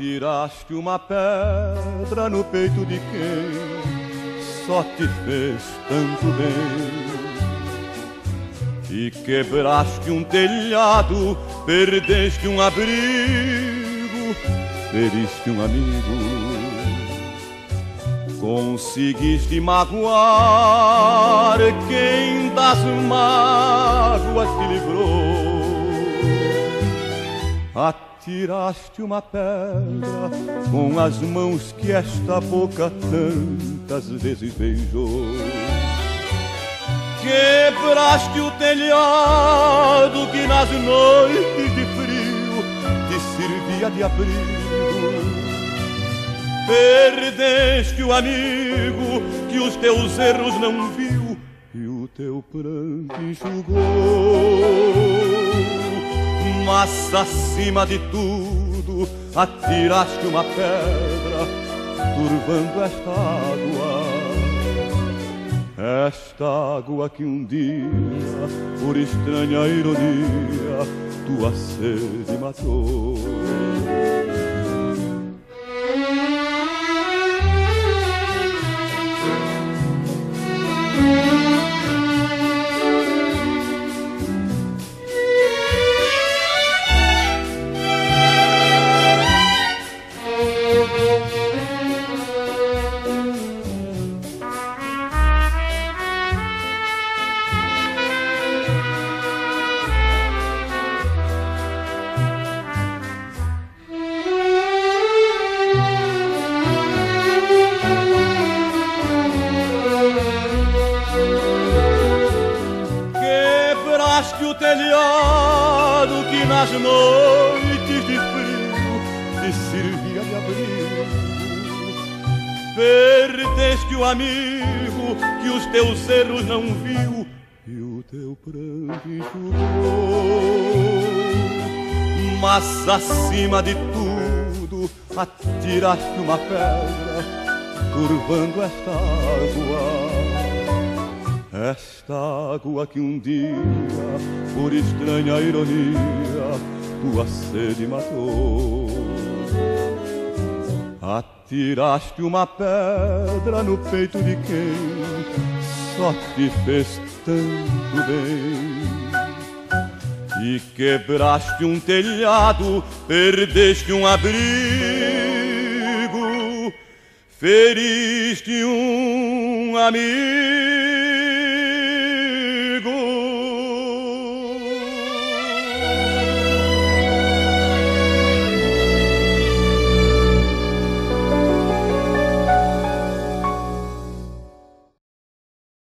Atiraste uma pedra no peito de quem só te fez tanto bem. E quebraste um telhado, perdeste um abrigo, feriste um amigo. Conseguiste magoar quem das mágoas te livrou. Atiraste uma pedra com as mãos que esta boca tantas vezes beijou. Quebraste o telhado que nas noites de frio te servia de abrigo. Perdeste o amigo que os teus erros não viu e o teu pranto enxugou. Mas acima de tudo atiraste uma pedra, turvando esta água que um dia, por estranha ironia, tua sede matou. O telhado que nas noites de frio te servia de abrigo. Perdeste o amigo que os teus erros não viu e o teu pranto enxugou. Mas acima de tudo atiraste uma pedra, turvando esta água que um dia, por estranha ironia, tua sede matou. Atiraste uma pedra no peito de quem só te fez tanto bem. E quebraste um telhado, perdeste um abrigo, feriste um amigo.